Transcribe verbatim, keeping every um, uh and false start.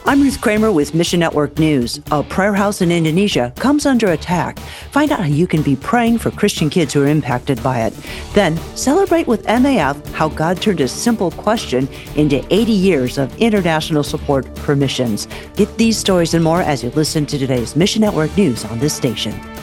I'm Ruth Kramer with Mission Network News. A prayer house in Indonesia comes under attack. Find out how you can be praying for Christian kids who are impacted by it. Then celebrate with M A F how God turned a simple question into eighty years of international support for missions. Get these stories and more as you listen to today's Mission Network News on this station.